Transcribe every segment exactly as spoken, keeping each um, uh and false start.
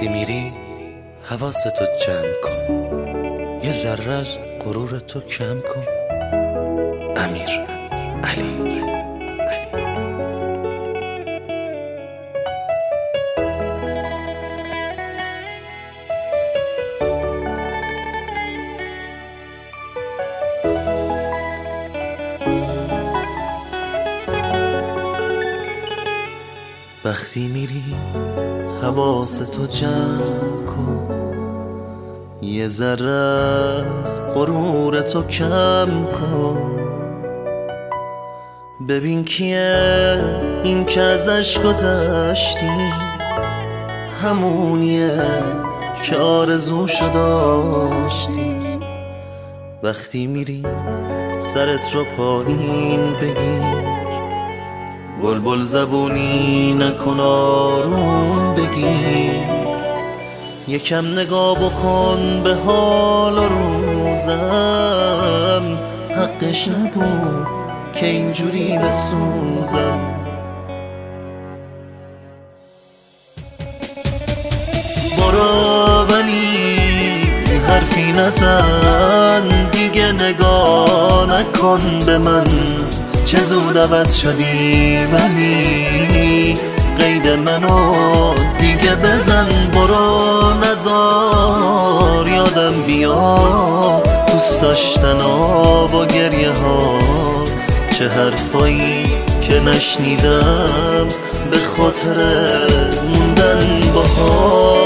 وقتی میری حواستو جمع کن، یه ذره از غرورتو کم کن. امیر علی. وقتی میری حواستو جمع کن، یه ذره از غرورتو کم کن. ببین کیه این که ازش گذشتی، همونیه که آرزوشو داشتی. وقتی میری سرت رو پایین بگیر، بلبل زبونی نکن آروم بگیر. یکم نگاه بکن به حال و روزم، حقش نبود که اینجوری بسوزم. برو ولی حرفی نزن، دیگه نگاه نکن به من. چه زود عوض شدی ولی قید منو دیگه بزن. برو نزار یادم بیا دوست داشتنا با گریه ها. چه حرفایی که نشنیدم به خاطر موندن باها.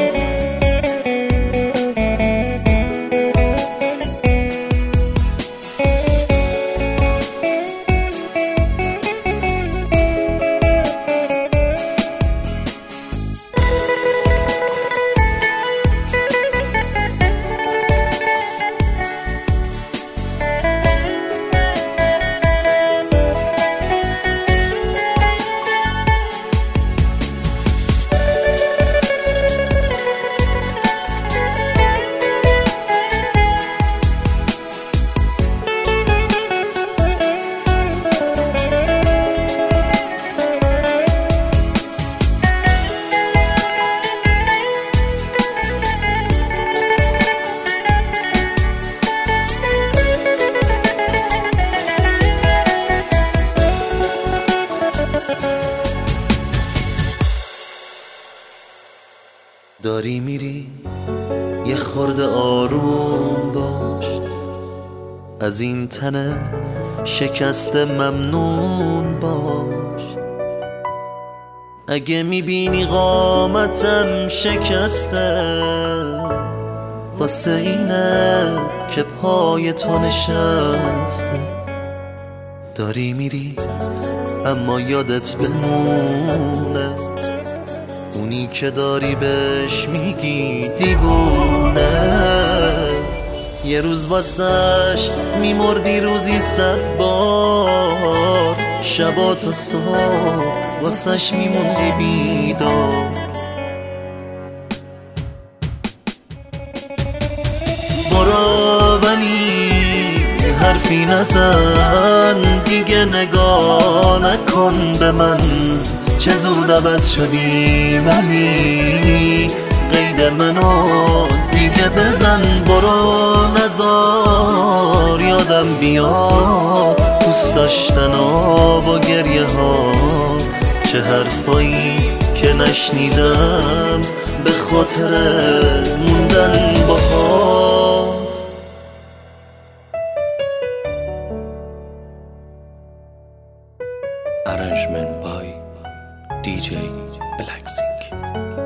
داری میری یه خورده آروم باش، از این تنه شکسته ممنون باش. اگه میبینی قامتم شکسته، واسه اینه که پای تو نشسته. داری میری اما یادت بمونه اونی که داری بهش میگی دیوونه. یه روز واسش میمردی روزی صد بار، شبا تا صبح واسش میموندی بیدار. برو ولی حرفی نزن، دیگه نگاه نکن به من. چه زود عوض شدی ولی قید منو دیگه بزن. برو نزار یادم بیا دوست داشتنا با گریه ها. چه حرفایی که نشنیدم به خاطر موندن باهات. Arrangement by دی جی Black Sync.